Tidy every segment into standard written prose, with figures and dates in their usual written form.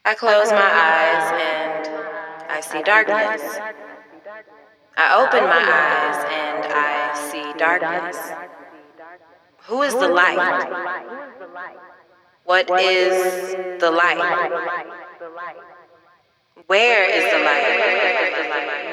I close my eyes and I see darkness. I open my eyes and I see darkness. Who is the light? What is the light? Where is the light?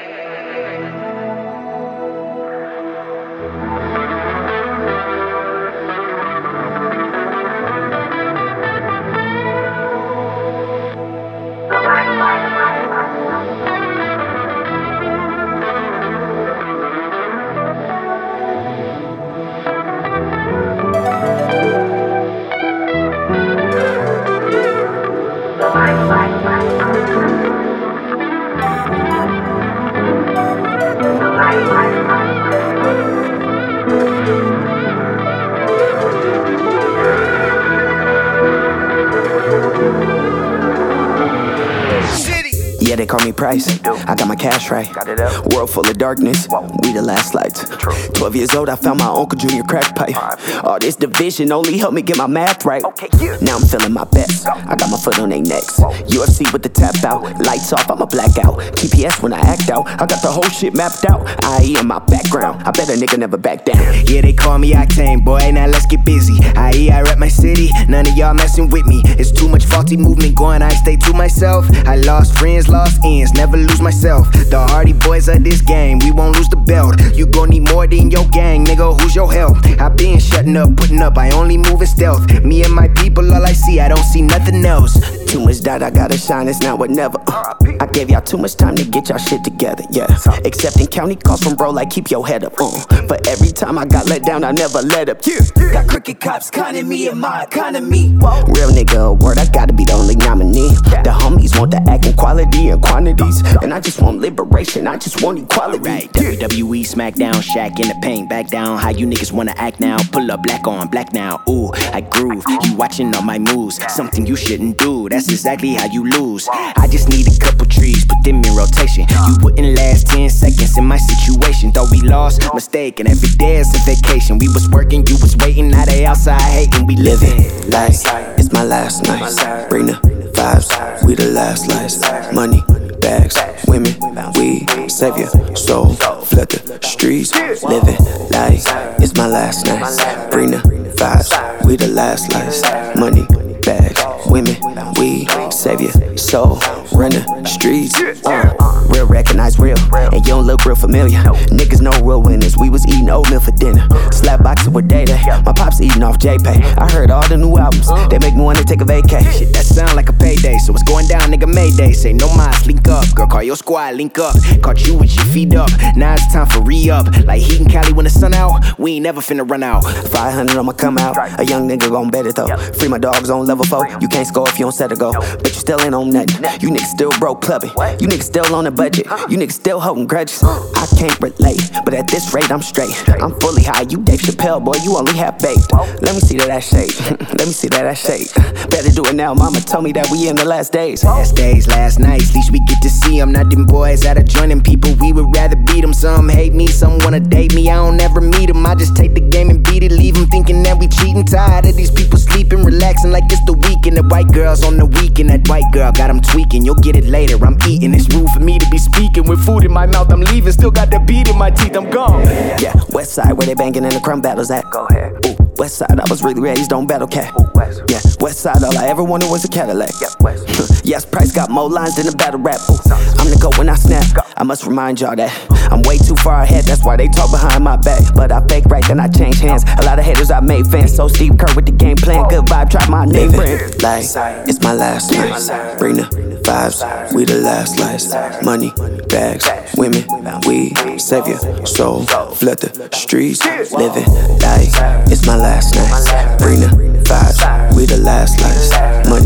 Yeah, they call me Price. I got my cash right. World full of darkness. We the last lights. 12 years old, I found my Uncle Junior crack pipe. All this division only helped me get my math right. Now I'm feeling my best. I got my foot on their necks. UFC with the tap out. Lights off, I'm a blackout. TPS when I act out. I got the whole shit mapped out. IE in my background. I bet a nigga never back down. Yeah, they call me Octane, boy. Now let's get busy. I rep my city. None of y'all messing with me. It's too much faulty movement going. I stay to myself. I lost friends, lost ends, never lose myself. The hardy boys of this game, we won't lose the belt. You gon' need more than your gang, nigga, who's your help? I been shutting up, putting up, I only move in stealth. Me and my people, all I see, I don't see nothing else. Too much doubt, I gotta shine, it's now or never. I gave y'all too much time to get y'all shit together, yeah. Accepting county calls from bro, like keep your head up, But every time I got let down, I never let up, yeah. Got crooked cops conning me in my economy. Real nigga, word, I gotta be the only nominee. The homies want the acting quality and quantities. And I just want liberation, I just want equality. Right, WWE, SmackDown, Shaq in the paint, back down. How you niggas wanna act now? Pull up black on black now. Ooh, I groove, you watching all my moves. Something you shouldn't do, that's exactly how you lose. I just need a couple trees, put them in rotation. You wouldn't last 10 seconds in my situation. Thought we lost, mistake, and every day is a vacation. We was working, you was waiting, now they outside hating. We living like it's my last night. Bring the vibes, we the last lights. Money, bags, women, weed, save your soul, flood the streets, living like it's my last night. Bring the vibes, we the last lights. Money, bags, women, weed, save your soul, run the streets. Real recognize real, and you don't look real familiar. Niggas know real winners, we was eating oatmeal for dinner. Slap boxing with Day-Day, my pops eating off JPay. I heard all the new albums, they make me wanna take a vacay. Shit, that sound like a payday, so it's going down, nigga, Mayday. Say no mas, link up, girl, call your squad, link up. Caught you with your feet up, now it's time for re-up. Like Heat and Cali when the sun out, we ain't never finna run out. 500 I'ma come out, a young nigga gon' bet it though. Free my dogs on level 4, you can't score if you don't set a goal. But you still ain't on nothing, you niggas still broke clubbing. You niggas still on a budget, you niggas still holding grudges. I can't relate, but at this rate I'm straight. I'm fully high, you Dave Chappelle, boy, you only half baked. Let me see that ass shake, let me see that ass shake. Better do it now, mama told me that we in the last days. Last days, last nights, least we get to see them. Not them boys out of joining people, we would rather beat them. Some hate me, some wanna date me, I don't ever meet them. I just take the game and beat it, leave them thinking that we cheating. Tired of these people sleeping, relaxing like it's the weekend. The white girls on the weekend, that white girl got them tweaking. You'll get it later, I'm eating, it's rude for me to be speaking. With food in my mouth, I'm leaving, still got the beat in my teeth, I'm gone. Yeah, west side where they banging in the crumb battles at. Go ahead. Ooh, west side, I was really raised on battle cat. Ooh, west. Yeah, west side, all I ever wanted was a Cadillac. Yeah, west. Yes, Price got more lines than a battle rap. Ooh, I'm the GOAT when I snap. I must remind y'all that I'm way too far ahead, that's why they talk behind my back. But I fake right, then I change hands. A lot of haters I made fans, so Steve Kerr with the game plan. Good vibe, try my name brand. Like, it's my last night. Bring the vibes, we the last lights. Money, bags, women, weed, save your soul, flood the streets, living like it's my last night. Bring the vibes, we the last lights. Money,